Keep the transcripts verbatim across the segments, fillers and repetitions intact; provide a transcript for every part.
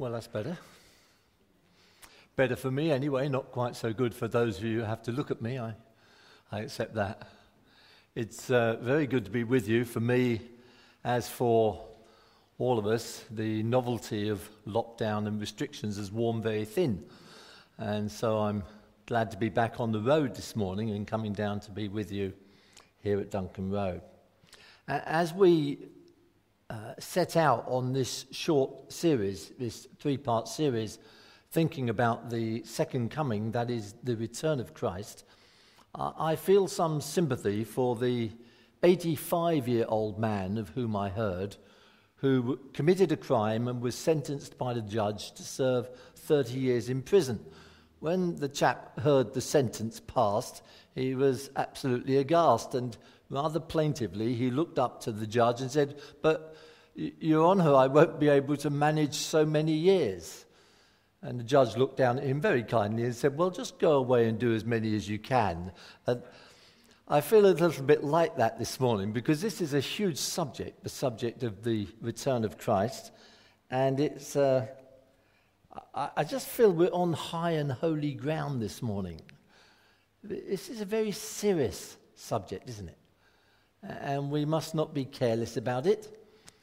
Well, that's better. Better for me anyway, not quite so good for those of you who have to look at me. I, I accept that. It's uh, very good to be with you. For me, as for all of us, the novelty of lockdown and restrictions has worn very thin. And so I'm glad to be back on the road this morning and coming down to be with you here at Duncan Road. As we uh, set out on this short series, this three-part series, thinking about the second coming, that is the return of Christ, uh, I feel some sympathy for the eighty-five-year-old man of whom I heard, who committed a crime and was sentenced by the judge to serve thirty years in prison. When the chap heard the sentence passed, he was absolutely aghast, and rather plaintively he looked up to the judge and said, "But, Your Honour, I won't be able to manage so many years." And the judge looked down at him very kindly and said, "Well, just go away and do as many as you can." And I feel a little bit like that this morning, because this is a huge subject, the subject of the return of Christ, and it's uh, I, I just feel we're on high and holy ground this morning. This is a very serious subject, isn't it? And we must not be careless about it.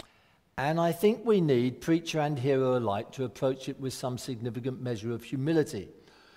And I think we need, preacher and hearer alike, to approach it with some significant measure of humility,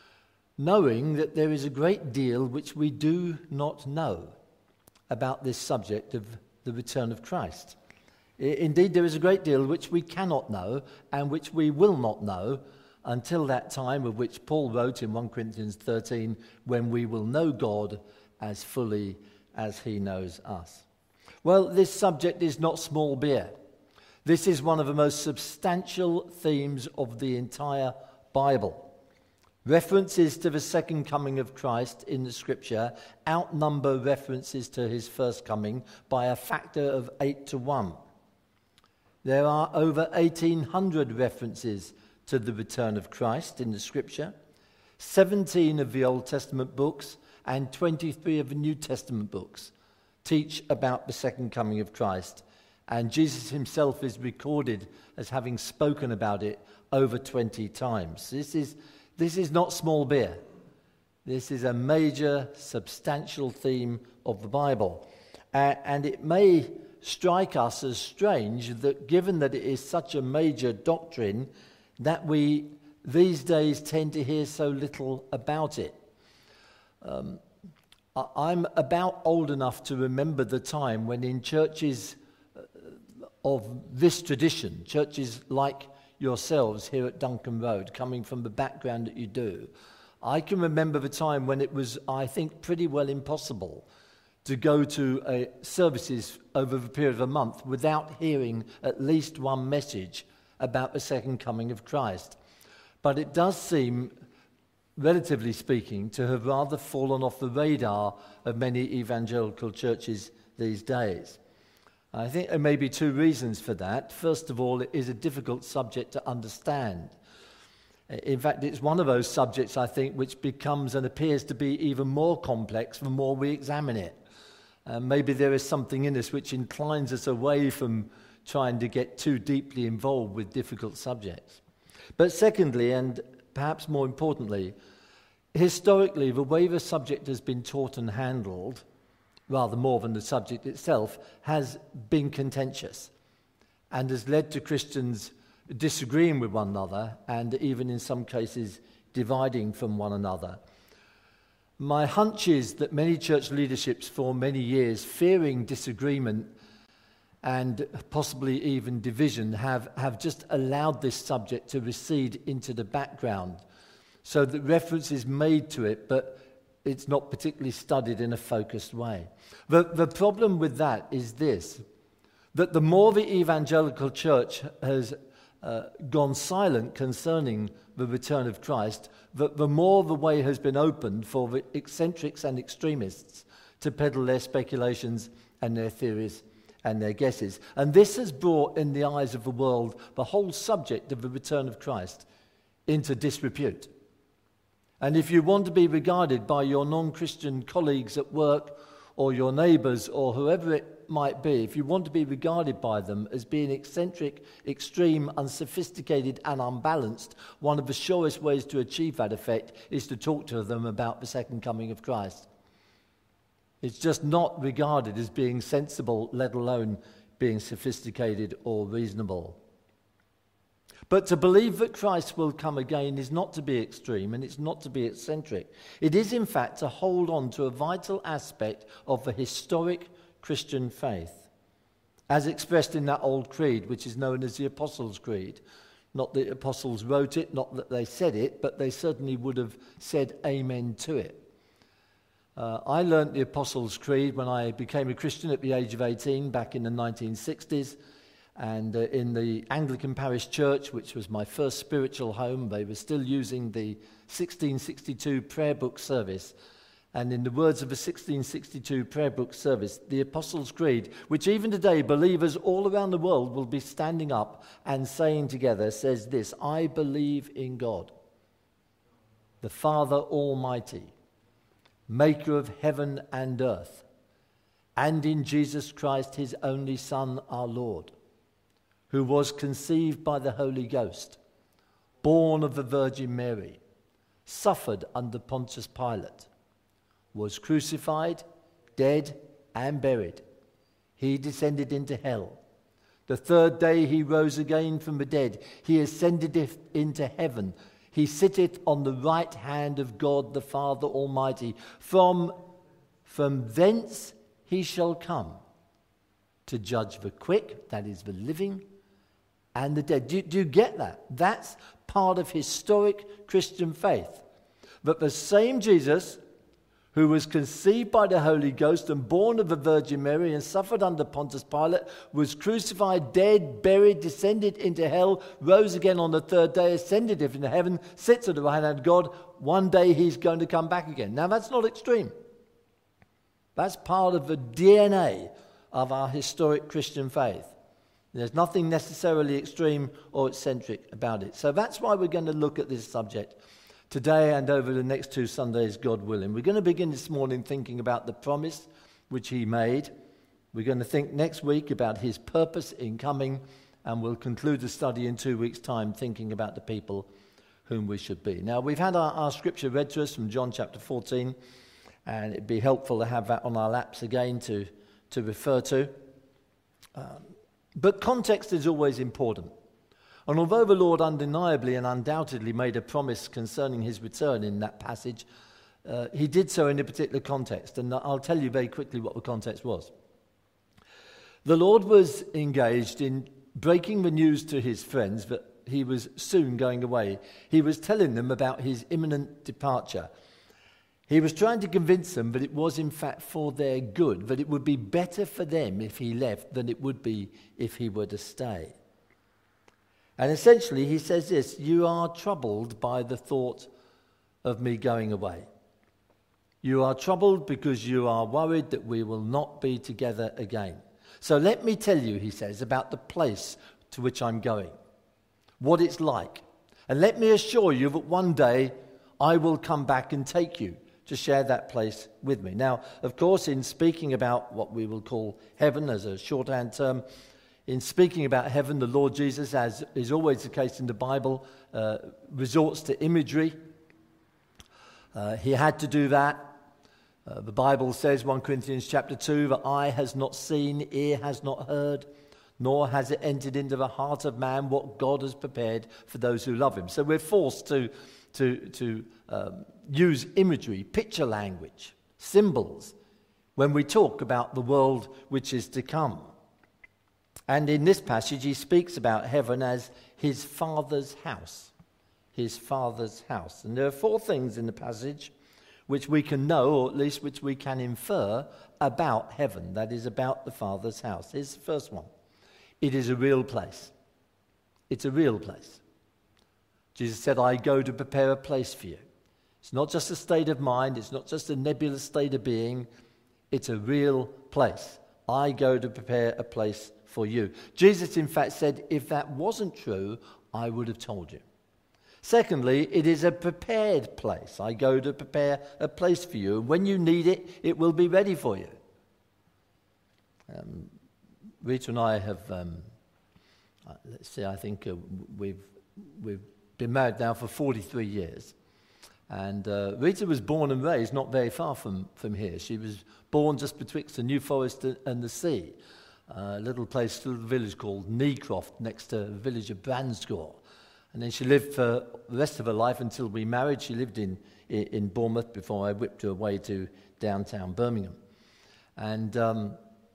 knowing that there is a great deal which we do not know about this subject of the return of Christ. Indeed, there is a great deal which we cannot know and which we will not know until that time of which Paul wrote in First Corinthians thirteen, when we will know God as fully as he knows us. Well, this subject is not small beer. This is one of the most substantial themes of the entire Bible. References to the second coming of Christ in the Scripture outnumber references to his first coming by a factor of eight to one. There are over eighteen hundred references to the return of Christ in the Scripture, seventeen of the Old Testament books and twenty-three of the New Testament books teach about the second coming of Christ. And Jesus himself is recorded as having spoken about it over twenty times. This is, this is not small beer. This is a major, substantial theme of the Bible. Uh, and it may strike us as strange that, given that it is such a major doctrine, that we these days tend to hear so little about it. Um, I'm about old enough to remember the time when in churches of this tradition, churches like yourselves here at Duncan Road, coming from the background that you do, I can remember the time when it was, I think, pretty well impossible to go to uh, services over the period of a month without hearing at least one message about the second coming of Christ. But it does seem, relatively speaking, to have rather fallen off the radar of many evangelical churches these days. I think there may be two reasons for that. First of all, it is a difficult subject to understand. In fact, it's one of those subjects, I think, which becomes and appears to be even more complex the more we examine it. Uh, maybe there is something in us which inclines us away from trying to get too deeply involved with difficult subjects. But secondly, and perhaps more importantly, historically, the way the subject has been taught and handled, rather more than the subject itself, has been contentious and has led to Christians disagreeing with one another and even in some cases dividing from one another. My hunch is that many church leaderships for many years, fearing disagreement and possibly even division, have, have just allowed this subject to recede into the background so that reference is made to it, but it's not particularly studied in a focused way. The, the problem with that is this, that the more the evangelical church has uh, gone silent concerning the return of Christ, the, the more the way has been opened for the eccentrics and extremists to peddle their speculations and their theories and their guesses. And this has brought, in the eyes of the world, the whole subject of the return of Christ into disrepute. And if you want to be regarded by your non-Christian colleagues at work or your neighbours or whoever it might be, if you want to be regarded by them as being eccentric, extreme, unsophisticated and unbalanced, one of the surest ways to achieve that effect is to talk to them about the second coming of Christ. It's just not regarded as being sensible, let alone being sophisticated or reasonable. But to believe that Christ will come again is not to be extreme, and it's not to be eccentric. It is, in fact, to hold on to a vital aspect of the historic Christian faith, as expressed in that old creed, which is known as the Apostles' Creed. Not that the apostles wrote it, not that they said it, but they certainly would have said amen to it. Uh, I learnt the Apostles' Creed when I became a Christian at the age of eighteen, back in the nineteen sixties. And uh, in the Anglican Parish Church, which was my first spiritual home, they were still using the sixteen sixty-two prayer book service. And in the words of the sixteen sixty-two prayer book service, the Apostles' Creed, which even today believers all around the world will be standing up and saying together, says this: I believe in God, the Father Almighty, maker of heaven and earth, and in Jesus Christ, his only Son, our Lord, who was conceived by the Holy Ghost, born of the Virgin Mary, suffered under Pontius Pilate, was crucified, dead, and buried. He descended into hell. The third day he rose again from the dead. He ascended into heaven. He sitteth on the right hand of God the Father Almighty. From, from thence he shall come to judge the quick, that is the living, and the dead. Do, do you get that? That's part of historic Christian faith. But the same Jesus who was conceived by the Holy Ghost and born of the Virgin Mary and suffered under Pontius Pilate, was crucified, dead, buried, descended into hell, rose again on the third day, ascended into heaven, sits at the right hand of God. One day he's going to come back again. Now that's not extreme. That's part of the D N A of our historic Christian faith. There's nothing necessarily extreme or eccentric about it. So that's why we're going to look at this subject today and over the next two Sundays, God willing. We're going to begin this morning thinking about the promise which he made. We're going to think next week about his purpose in coming, and we'll conclude the study in two weeks' time thinking about the people whom we should be. Now, we've had our, our scripture read to us from John chapter fourteen, and it'd be helpful to have that on our laps again to, to refer to. Um, But context is always important. And although the Lord undeniably and undoubtedly made a promise concerning his return in that passage, uh, he did so in a particular context. And I'll tell you very quickly what the context was. The Lord was engaged in breaking the news to his friends that he was soon going away. He was telling them about his imminent departure. He was trying to convince them that it was in fact for their good, that it would be better for them if he left than it would be if he were to stay. And essentially he says this: you are troubled by the thought of me going away. You are troubled because you are worried that we will not be together again. So let me tell you, he says, about the place to which I'm going, what it's like. And let me assure you that one day I will come back and take you to share that place with me. Now, of course, in speaking about what we will call heaven as a shorthand term, in speaking about heaven, the Lord Jesus, as is always the case in the Bible, uh, resorts to imagery. Uh, he had to do that. Uh, the Bible says, First Corinthians chapter two, that eye has not seen, ear has not heard, nor has it entered into the heart of man what God has prepared for those who love him. So we're forced to to to um, use imagery, picture language, symbols, when we talk about the world which is to come. And in this passage, he speaks about heaven as his Father's house. His Father's house. And there are four things in the passage which we can know, or at least which we can infer about heaven, that is, about the Father's house. Here's the first one. It is a real place. It's a real place. Jesus said, I go to prepare a place for you. It's not just a state of mind. It's not just a nebulous state of being. It's a real place. I go to prepare a place for you. Jesus, in fact, said, if that wasn't true, I would have told you. Secondly, it is a prepared place. I go to prepare a place for you. When you need it, it will be ready for you. Um, Rita and I have, um, uh, let's see, I think uh, we've we've been married now for forty-three years. And uh, Rita was born and raised not very far from, from here. She was born just betwixt the New Forest and the sea, uh, a little place, a little village called Kneecroft, next to the village of Branscore. And then she lived for the rest of her life until we married. She lived in, in, in Bournemouth before I whipped her away to downtown Birmingham. And um,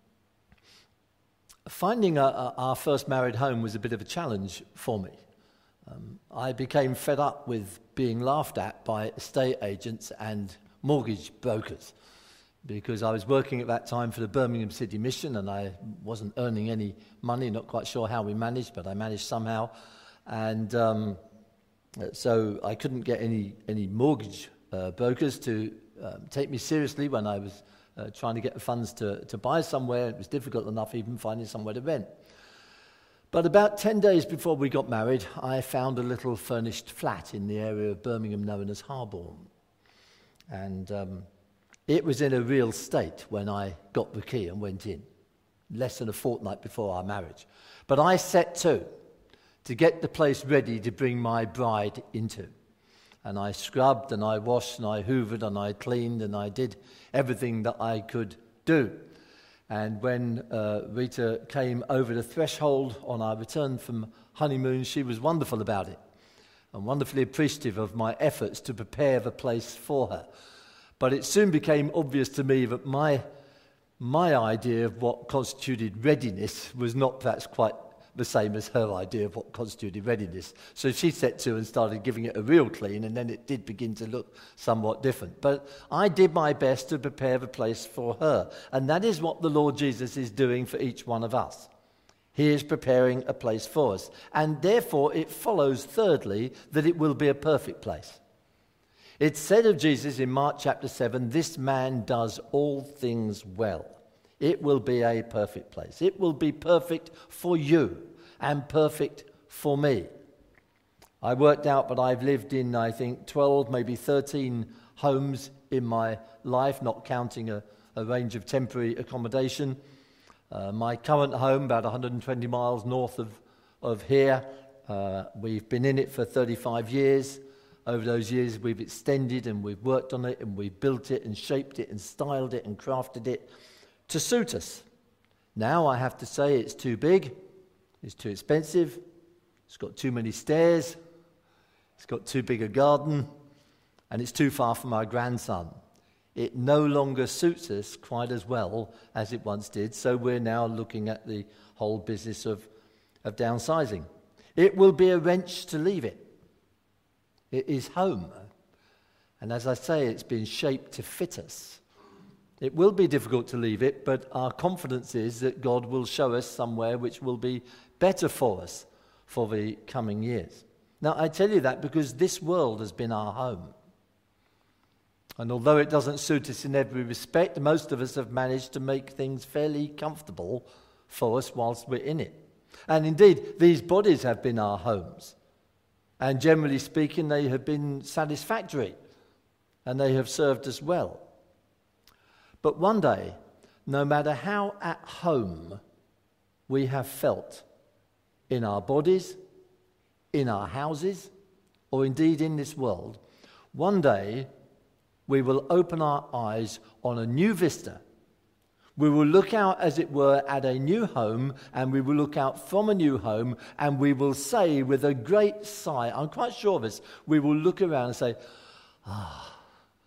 finding a, a, our first married home was a bit of a challenge for me. Um, I became fed up with being laughed at by estate agents and mortgage brokers because I was working at that time for the Birmingham City Mission and I wasn't earning any money, not quite sure how we managed, but I managed somehow. And um, so I couldn't get any, any mortgage uh, brokers to um, take me seriously when I was uh, trying to get the funds to, to buy somewhere. It was difficult enough even finding somewhere to rent. But about ten days before we got married, I found a little furnished flat in the area of Birmingham known as Harborne. And um, it was in a real state when I got the key and went in, less than a fortnight before our marriage. But I set to to get the place ready to bring my bride into. And I scrubbed and I washed and I hoovered and I cleaned and I did everything that I could do. And when uh, Rita came over the threshold on our return from honeymoon, she was wonderful about it and wonderfully appreciative of my efforts to prepare the place for her. But it soon became obvious to me that my, my idea of what constituted readiness was not perhaps quite the same as her idea of what constituted readiness. So she set to and started giving it a real clean, and then it did begin to look somewhat different. But I did my best to prepare the place for her, and that is what the Lord Jesus is doing for each one of us. He is preparing a place for us, and therefore it follows, thirdly, that it will be a perfect place. It's said of Jesus in Mark chapter seven, this man does all things well. It will be a perfect place. It will be perfect for you and perfect for me. I worked out that I've lived in, I think, twelve, maybe thirteen homes in my life, not counting a, a range of temporary accommodation. Uh, my current home, about one hundred twenty miles north of, of here, uh, we've been in it for thirty-five years. Over those years, we've extended and we've worked on it and we've built it and shaped it and styled it and crafted it to suit us. Now I have to say it's too big, it's too expensive, it's got too many stairs, it's got too big a garden, and it's too far from our grandson. It no longer suits us quite as well as it once did, so we're now looking at the whole business of, of downsizing. It will be a wrench to leave it. It is home, and as I say, it's been shaped to fit us. It will be difficult to leave it, but our confidence is that God will show us somewhere which will be better for us for the coming years. Now, I tell you that because this world has been our home. And although it doesn't suit us in every respect, most of us have managed to make things fairly comfortable for us whilst we're in it. And indeed, these bodies have been our homes. And generally speaking, they have been satisfactory and they have served us well. But one day, no matter how at home we have felt in our bodies, in our houses, or indeed in this world, one day we will open our eyes on a new vista. We will look out, as it were, at a new home, and we will look out from a new home, and we will say with a great sigh, I'm quite sure of this, we will look around and say, ah,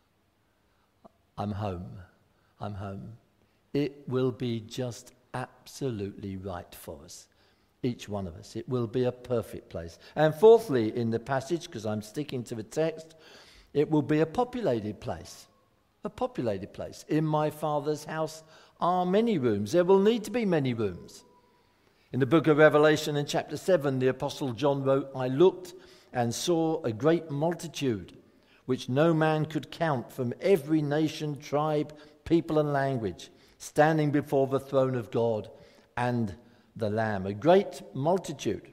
I'm home. I'm home. It will be just absolutely right for us, each one of us. It will be a perfect place. And fourthly, in the passage, because I'm sticking to the text, it will be a populated place. A populated place. In my Father's house are many rooms. There will need to be many rooms. In the book of Revelation in chapter seven, the Apostle John wrote, I looked and saw a great multitude, which no man could count, from every nation, tribe, people and language, standing before the throne of God and the Lamb. A great multitude.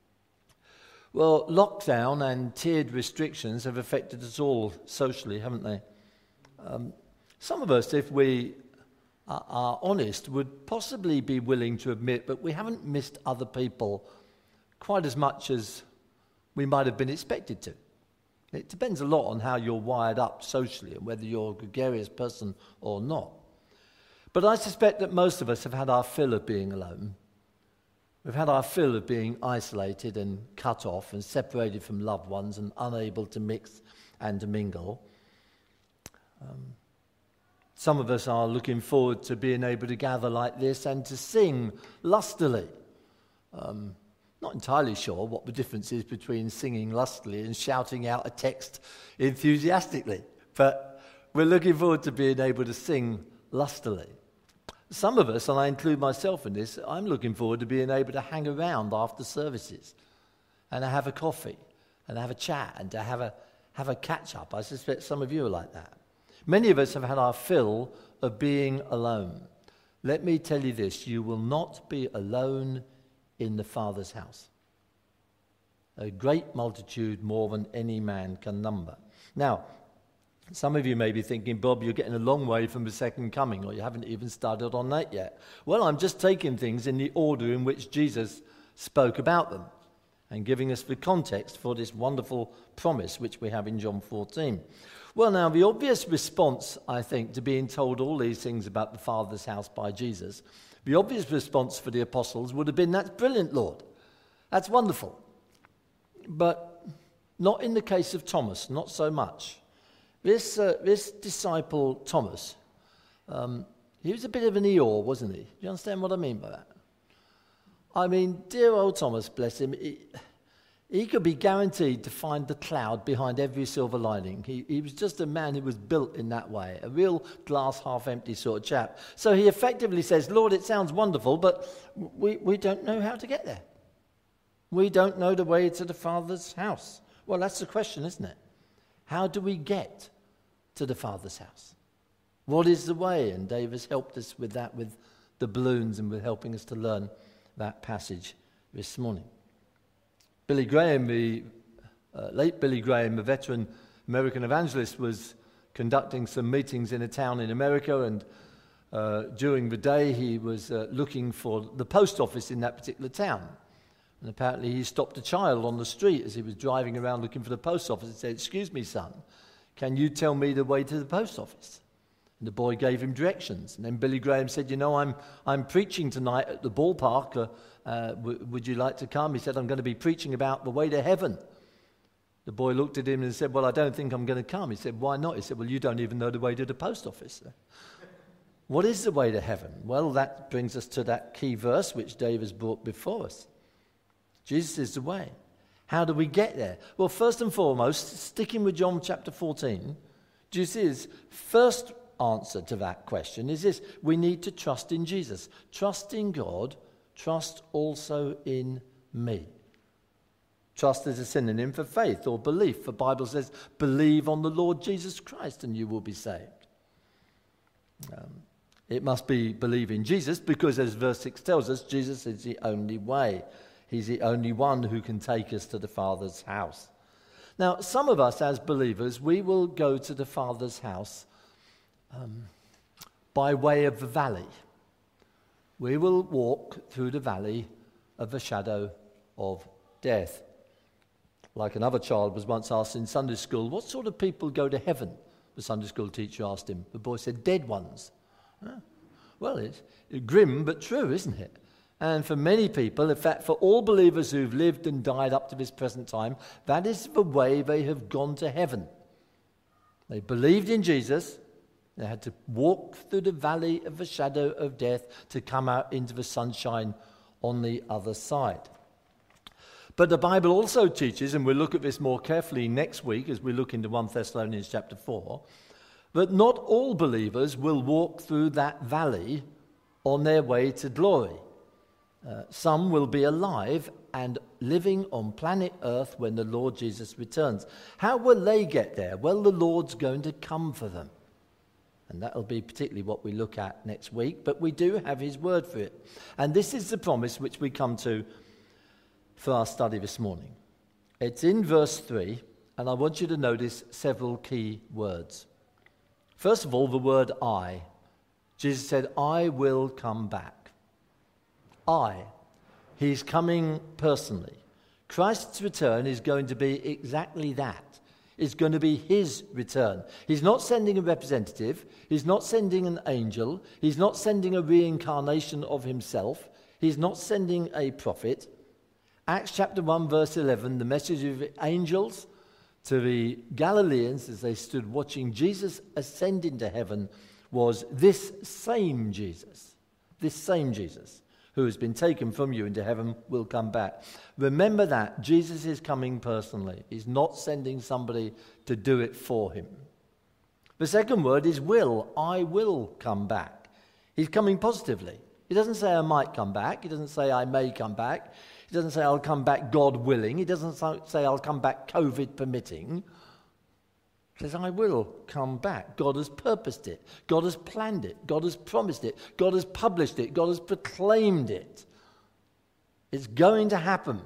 Well, lockdown and tiered restrictions have affected us all socially, haven't they? Um, some of us, if we are, are honest would possibly be willing to admit that we haven't missed other people quite as much as we might have been expected to. It depends a lot on how you're wired up socially and whether you're a gregarious person or not. But I suspect that most of us have had our fill of being alone. We've had our fill of being isolated and cut off and separated from loved ones and unable to mix and to mingle. Um, some of us are looking forward to being able to gather like this and to sing lustily. Um, not entirely sure what the difference is between singing lustily and shouting out a text enthusiastically, but we're looking forward to being able to sing lustily. Some of us, and I include myself in this, I'm looking forward to being able to hang around after services and to have a coffee and to have a chat and to have a have a catch-up. I suspect some of you are like that. Many of us have had our fill of being alone. Let me tell you this, you will not be alone in the Father's house. A great multitude, more than any man can number. Now, some of you may be thinking, Bob, you're getting a long way from the second coming, or you haven't even started on that yet. Well, I'm just taking things in the order in which Jesus spoke about them and giving us the context for this wonderful promise which we have in John fourteen. Well, now, the obvious response, I think, to being told all these things about the Father's house by Jesus, the obvious response for the apostles would have been, that's brilliant, Lord. That's wonderful. But not in the case of Thomas, not so much. This uh, this disciple, Thomas, um, he was a bit of an Eeyore, wasn't he? Do you understand what I mean by that? I mean, dear old Thomas, bless him, he, he could be guaranteed to find the cloud behind every silver lining. He, he was just a man who was built in that way, a real glass half-empty sort of chap. So he effectively says, Lord, it sounds wonderful, but we, we don't know how to get there. We don't know the way to the Father's house. Well, that's the question, isn't it? How do we get to the Father's house? What is the way? And Dave has helped us with that, with the balloons, and with helping us to learn that passage this morning. Billy Graham, the uh, late Billy Graham, a veteran American evangelist, was conducting some meetings in a town in America, and uh, during the day he was uh, looking for the post office in that particular town. And apparently he stopped a child on the street as he was driving around looking for the post office and said, "Excuse me, son, can you tell me the way to the post office?" And the boy gave him directions. And then Billy Graham said, "You know, I'm I'm preaching tonight at the ballpark. Uh, uh, w- would you like to come?" He said, "I'm going to be preaching about the way to heaven." The boy looked at him and said, "Well, I don't think I'm going to come." He said, "Why not?" He said, "Well, you don't even know the way to the post office." What is the way to heaven? Well, that brings us to that key verse which Dave has brought before us. Jesus is the way. How do we get there? Well, first and foremost, sticking with John chapter fourteen, Jesus' first answer to that question is this: we need to trust in Jesus. Trust in God, trust also in me. Trust is a synonym for faith or belief. The Bible says, believe on the Lord Jesus Christ and you will be saved. Um, it must be believe in Jesus because, as verse six tells us, Jesus is the only way. He's the only one who can take us to the Father's house. Now, some of us as believers, we will go to the Father's house um, by way of the valley. We will walk through the valley of the shadow of death. Like another child was once asked in Sunday school, what sort of people go to heaven? The Sunday school teacher asked him. The boy said, dead ones. Huh? Well, it's grim but true, isn't it? And for many people, in fact, for all believers who've lived and died up to this present time, that is the way they have gone to heaven. They believed in Jesus. They had to walk through the valley of the shadow of death to come out into the sunshine on the other side. But the Bible also teaches, and we'll look at this more carefully next week as we look into First Thessalonians chapter four, that not all believers will walk through that valley on their way to glory. Uh, some will be alive and living on planet Earth when the Lord Jesus returns. How will they get there? Well, the Lord's going to come for them. And that'll be particularly what we look at next week, but we do have his word for it. And this is the promise which we come to for our study this morning. It's in verse three, and I want you to notice several key words. First of all, the word I. Jesus said, I will come back. I. He's coming personally. Christ's return is going to be exactly that. It's going to be his return. He's not sending a representative. He's not sending an angel. He's not sending a reincarnation of himself. He's not sending a prophet. Acts chapter one, verse eleven, the message of the angels to the Galileans as they stood watching Jesus ascend into heaven was this same Jesus, this same Jesus who has been taken from you into heaven will come back. Remember that Jesus is coming personally. He's not sending somebody to do it for him. The second word is will. I will come back. He's coming positively. He doesn't say I might come back. He doesn't say I may come back. He doesn't say I'll come back God willing. He doesn't say I'll come back COVID permitting. He says I will come back. God has purposed it. God has planned it. God has promised it. God has published it. God has proclaimed it. It's going to happen.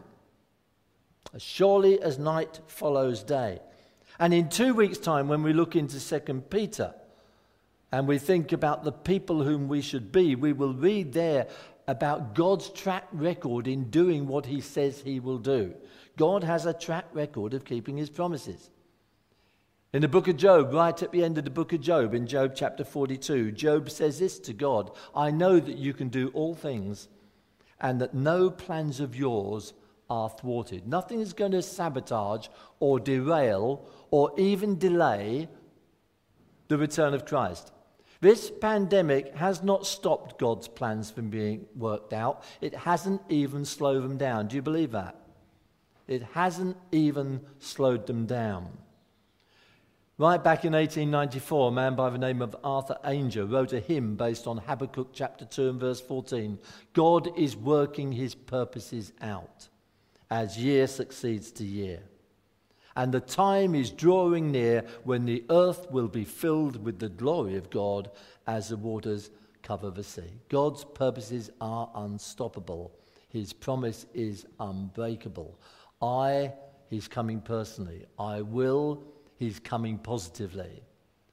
As surely as night follows day. And in two weeks' time, when we look into Second Peter and we think about the people whom we should be, we will read there about God's track record in doing what he says he will do. God has a track record of keeping his promises. In the book of Job, right at the end of the book of Job, in Job chapter forty-two, Job says this to God, I know that you can do all things and that no plans of yours are thwarted. Nothing is going to sabotage or derail or even delay the return of Christ. This pandemic has not stopped God's plans from being worked out. It hasn't even slowed them down. Do you believe that? It hasn't even slowed them down. Right back in eighteen ninety-four, a man by the name of Arthur Ainger wrote a hymn based on Habakkuk chapter two and verse fourteen. God is working his purposes out as year succeeds to year. And the time is drawing near when the earth will be filled with the glory of God as the waters cover the sea. God's purposes are unstoppable. His promise is unbreakable. I, he's coming personally. I will, he's coming positively.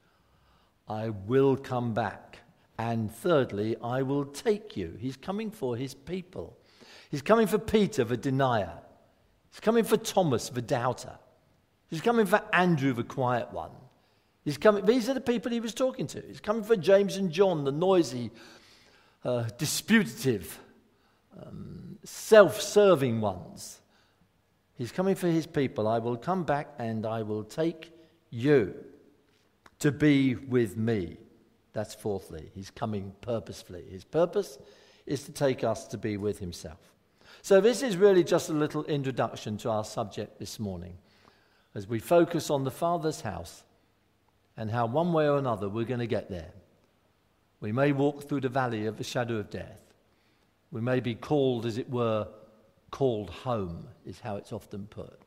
I will come back. And thirdly, I will take you. He's coming for his people. He's coming for Peter, the denier. He's coming for Thomas, the doubter. He's coming for Andrew, the quiet one. He's coming. These are the people he was talking to. He's coming for James and John, the noisy, uh, disputative, um, self-serving ones. He's coming for his people. I will come back and I will take you to be with me. That's fourthly. He's coming purposefully. His purpose is to take us to be with himself. So this is really just a little introduction to our subject this morning, as we focus on the Father's house and how one way or another we're going to get there. We may walk through the valley of the shadow of death. We may be called, as it were, called home, is how it's often put.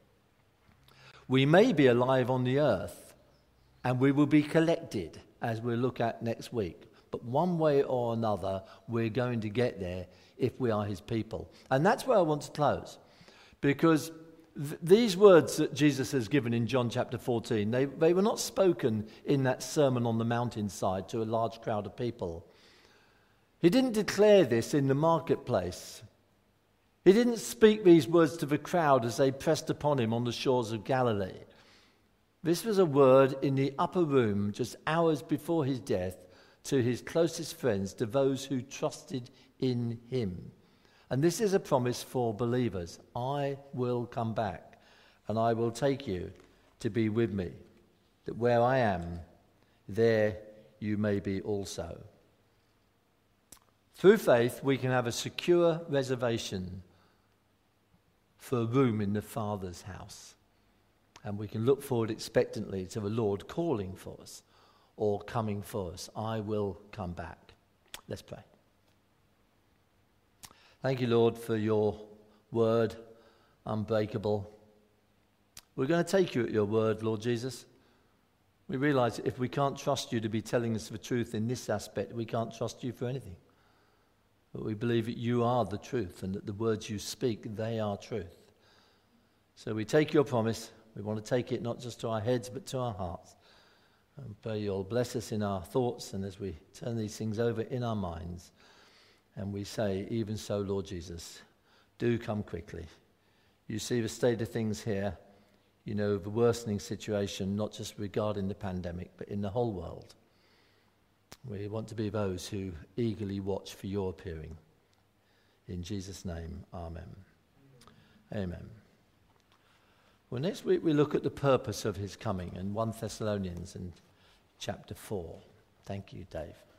We may be alive on the earth, and we will be collected, as we'll look at next week. But one way or another, we're going to get there if we are his people. And that's where I want to close, because th- these words that Jesus has given in John chapter fourteen, they, they were not spoken in that Sermon on the Mountainside to a large crowd of people. He didn't declare this in the marketplace. He didn't speak these words to the crowd as they pressed upon him on the shores of Galilee. This was a word in the upper room just hours before his death to his closest friends, to those who trusted in him. And this is a promise for believers. I will come back and I will take you to be with me, that where I am, there you may be also. Through faith, we can have a secure reservation for a room in the Father's house. And we can look forward expectantly to the Lord calling for us or coming for us. I will come back. Let's pray. Thank you, Lord, for your word, unbreakable. We're going to take you at your word, Lord Jesus. We realize that if we can't trust you to be telling us the truth in this aspect, we can't trust you for anything. But we believe that you are the truth and that the words you speak, they are truth. So we take your promise. We want to take it not just to our heads but to our hearts. And pray you'll bless us in our thoughts and as we turn these things over in our minds. And we say, even so, Lord Jesus, do come quickly. You see the state of things here. You know the worsening situation, not just regarding the pandemic, but in the whole world. We want to be those who eagerly watch for your appearing. In Jesus' name, amen. Amen. Well, next week we look at the purpose of his coming in First Thessalonians and chapter four. Thank you, Dave.